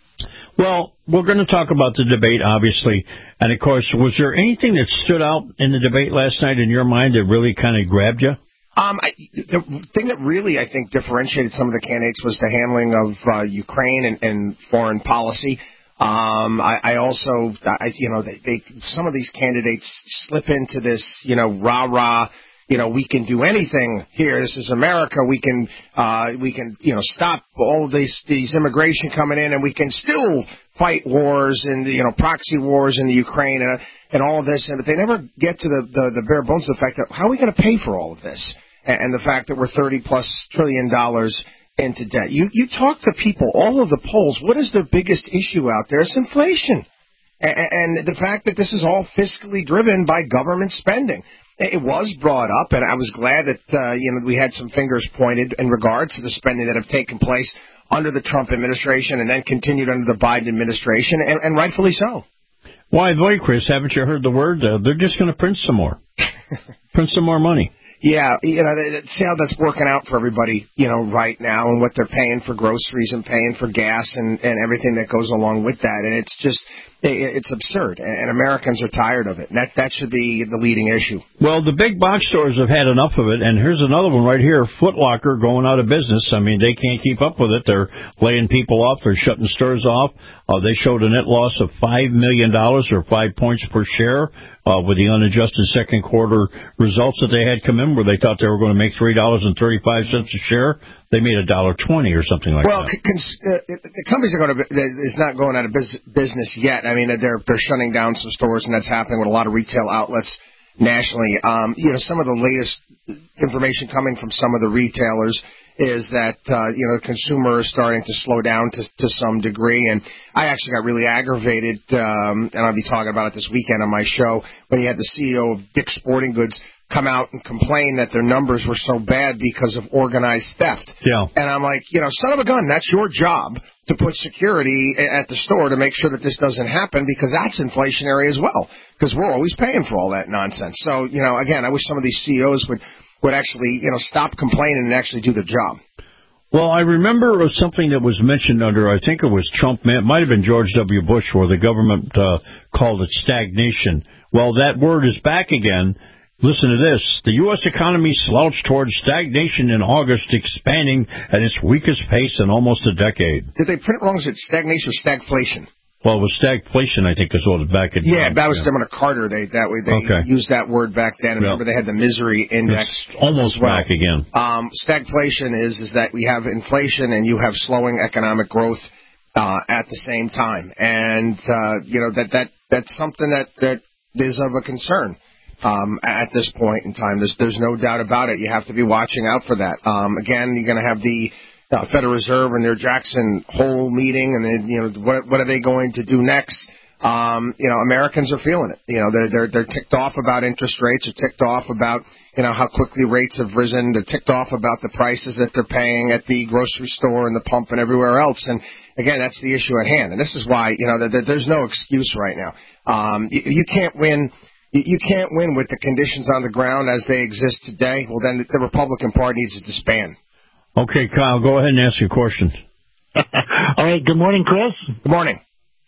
Well, we're going to talk about the debate, obviously. And, of course, was there anything that stood out in the debate last night in your mind that really kind of grabbed you? Um, I, the thing that really, I think, differentiated some of the candidates was the handling of uh, Ukraine and, and foreign policy. Um, I, I also, I, you know, they, they, some of these candidates slip into this, you know, rah-rah, you know, we can do anything here. This is America. We can, uh, we can, you know, stop all of these, these immigration coming in, and we can still fight wars and, you know, proxy wars in the Ukraine and, and all of this. And but they never get to the, the, the bare bones of the fact that how are we going to pay for all of this? And, and the fact that we're thirty plus trillion dollars into debt. You, you talk to people, all of the polls, what is the biggest issue out there? It's inflation. And, and the fact that this is all fiscally driven by government spending. It was brought up, and I was glad that uh, you know we had some fingers pointed in regards to the spending that have taken place under the Trump administration and then continued under the Biden administration, and, and rightfully so. Why, boy, Chris, haven't you heard the word? Uh, they're just going to print some more. Print some more money. Yeah, you know, see how that's working out for everybody, you know, right now, and what they're paying for groceries and paying for gas and, and everything that goes along with that. And it's just, it's absurd, and Americans are tired of it. And that, that should be the leading issue. Well, the big box stores have had enough of it, and here's another one right here, Foot Locker going out of business. I mean, they can't keep up with it. They're laying people off. They're shutting stores off. Uh, they showed a net loss of five million dollars, or five points per share, uh, with the unadjusted second quarter results that they had come in, where they thought they were going to make three dollars and thirty-five cents a share. They made a dollar twenty or something like well, that. Well, cons- uh, the company's are going to is not going out of bus- business yet. I mean, they're they're shutting down some stores, and that's happening with a lot of retail outlets nationally. Um, you know, some of the latest information coming from some of the retailers is that, uh, you know, the consumer is starting to slow down to, to some degree. And I actually got really aggravated, um, and I'll be talking about it this weekend on my show, when you had the C E O of Dick's Sporting Goods come out and complain that their numbers were so bad because of organized theft. Yeah. And I'm like, you know, son of a gun, that's your job to put security at the store to make sure that this doesn't happen, because that's inflationary as well, because we're always paying for all that nonsense. So, you know, again, I wish some of these C E Os would, would actually, you know, stop complaining and actually do the job. Well, I remember it was something that was mentioned under, I think it was Trump, it might have been George W. Bush, where the government uh, called it stagnation. Well, that word is back again. Listen to this. The U S economy slouched towards stagnation in August, expanding at its weakest pace in almost a decade. Did they print it wrong? Is it stagnation or stagflation? Well, it was stagflation, I think, is what it back in. Yeah, time. that was yeah. them on a Carter. They that way they okay. used that word back then. Yeah. Remember, they had the misery index. It's almost well. back again. Um, stagflation is is that we have inflation and you have slowing economic growth uh, at the same time, and uh, you know that that that's something that that is of a concern. Um, at this point in time, there's there's no doubt about it. You have to be watching out for that. Um, again, you're going to have the uh, Federal Reserve and their Jackson Hole meeting, and then, you know, what what are they going to do next? Um, you know, Americans are feeling it. You know, they're they're they're ticked off about interest rates. They're ticked off about, you know, how quickly rates have risen. They're ticked off about the prices that they're paying at the grocery store and the pump and everywhere else. And again, that's the issue at hand. And this is why, you know, that there's no excuse right now. Um, you, you can't win. You can't win with the conditions on the ground as they exist today. Well, then the Republican Party needs to disband. Okay, Kyle, go ahead and ask your question. All right. Good morning, Chris. Good morning.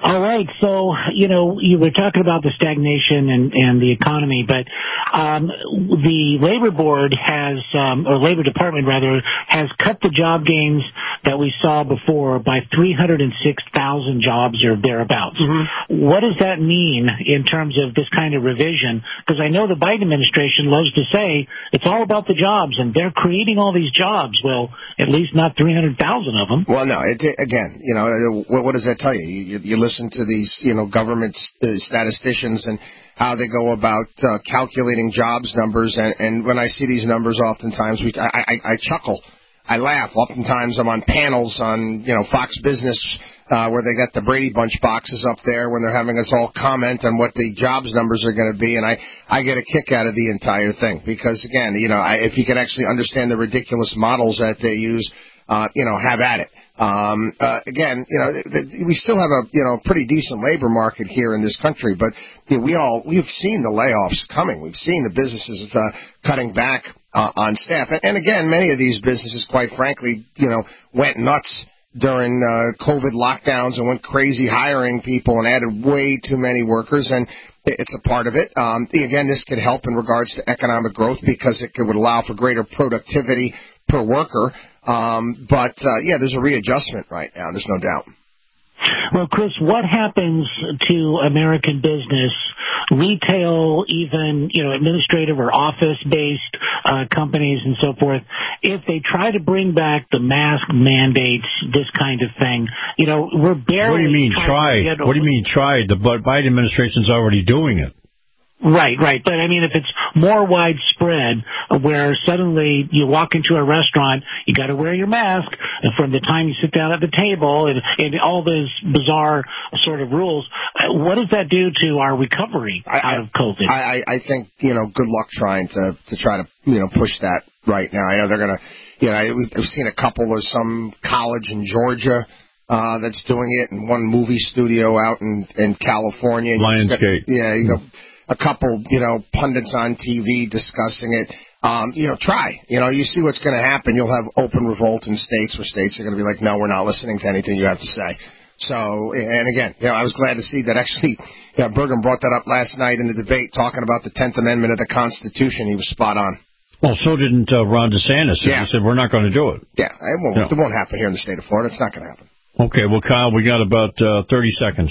All right. So, you know, you were talking about the stagnation and, and the economy, but um, the Labor Board has, um, or Labor Department rather, has cut the job gains that we saw before by three hundred six thousand jobs or thereabouts. Mm-hmm. What does that mean in terms of this kind of revision? Because I know the Biden administration loves to say it's all about the jobs, and they're creating all these jobs. Well, at least not three hundred thousand of them. Well, no. It, again, you know, what, what does that tell you? You, you listen to these, you know, government statisticians and how they go about uh, calculating jobs numbers, and, and when I see these numbers, oftentimes we, I, I, I chuckle, I laugh. Oftentimes I'm on panels on, you know, Fox Business uh, where they got the Brady Bunch boxes up there when they're having us all comment on what the jobs numbers are going to be, and I, I get a kick out of the entire thing because, again, you know, I, if you can actually understand the ridiculous models that they use, uh, you know, have at it. Um, uh, again, you know, th- th- we still have a, you know, pretty decent labor market here in this country, but you know, we all, we've seen the layoffs coming. We've seen the businesses, uh, cutting back, uh, on staff. And, and again, many of these businesses, quite frankly, you know, went nuts during, uh, COVID lockdowns and went crazy hiring people and added way too many workers. And it's a part of it. Um, again, this could help in regards to economic growth because it could, would allow for greater productivity per worker. Um, but, uh, yeah, there's a readjustment right now. There's no doubt. Well, Chris, what happens to American business, retail, even, you know, administrative or office-based uh, companies and so forth, if they try to bring back the mask mandates, this kind of thing? You know, we're barely... What do you mean try? What do you mean try? The Biden administration's already doing it. Right, right. But, I mean, if it's more widespread, where suddenly you walk into a restaurant, you got to wear your mask, and from the time you sit down at the table, and, and all those bizarre sort of rules, what does that do to our recovery I, out of COVID? I, I think, you know, good luck trying to, to try to, you know, push that right now. I know they're going to, you know, I've seen a couple of some college in Georgia uh, that's doing it, and one movie studio out in, in California. Lionsgate. Yeah, you go. A couple, you know, pundits on T V discussing it. Um, you know, try. You know, you see what's going to happen. You'll have open revolt in states where states are going to be like, no, we're not listening to anything you have to say. So, and again, you know, I was glad to see that actually, yeah, Bergen brought that up last night in the debate talking about the tenth Amendment of the Constitution. He was spot on. Well, so didn't uh, Ron DeSantis. Yeah. He said, we're not going to do it. Yeah, it won't, yeah. it won't happen here in the state of Florida. It's not going to happen. Okay, well, Kyle, we got about uh, thirty seconds.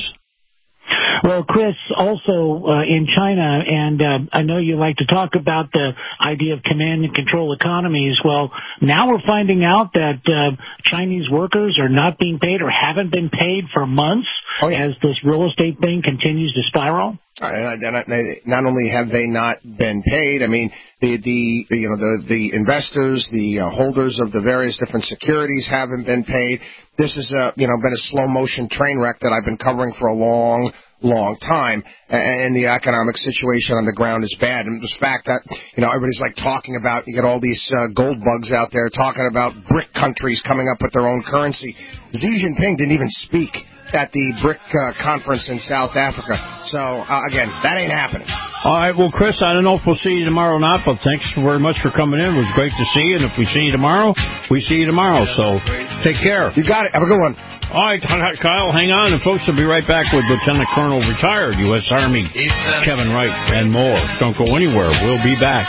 Well, Chris, also uh, in China, and uh, I know you like to talk about the idea of command and control economies. Well, now we're finding out that uh, Chinese workers are not being paid or haven't been paid for months oh, yeah. as this real estate thing continues to spiral. Uh, not only have they not been paid, I mean, the, the you know the, the investors, the uh, holders of the various different securities haven't been paid. This has uh, you know been a slow motion train wreck that I've been covering for a long, long time, and the economic situation on the ground is bad. And the fact that you know everybody's like talking about, you get all these uh, gold bugs out there talking about BRIC countries coming up with their own currency. Xi Jinping didn't even speak at the BRIC uh, conference in South Africa. So, uh, again, that ain't happening. All right, well, Chris, I don't know if we'll see you tomorrow or not, but thanks very much for coming in. It was great to see you, and if we see you tomorrow, we see you tomorrow. So, take care. You got it. Have a good one. All right, Kyle, hang on, and folks will be right back with Lieutenant Colonel retired U S Army Kevin Wright and more. Don't go anywhere. We'll be back.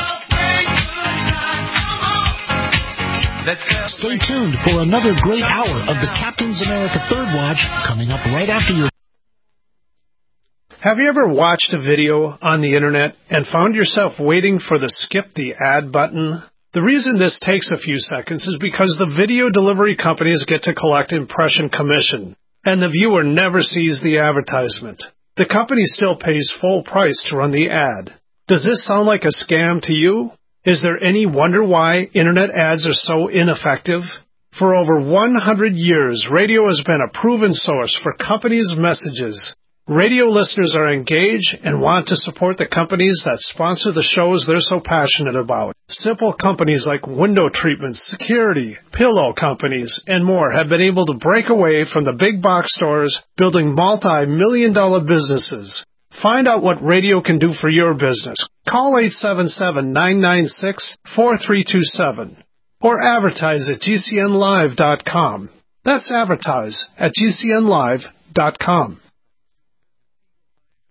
Stay tuned for another great hour of the Captain's America Third Watch coming up right after your... Have you ever watched a video on the internet and found yourself waiting for the skip the ad button? The reason this takes a few seconds is because the video delivery companies get to collect impression commission, and the viewer never sees the advertisement. The company still pays full price to run the ad. Does this sound like a scam to you? Is there any wonder why internet ads are so ineffective? For over one hundred years, radio has been a proven source for companies' messages. Radio listeners are engaged and want to support the companies that sponsor the shows they're so passionate about. Simple companies like window treatments, security, pillow companies, and more have been able to break away from the big box stores, building multi-million dollar businesses. Find out what radio can do for your business. Call eight seven seven, nine nine six, four three two seven or advertise at G C N live dot com. That's advertise at G C N live dot com.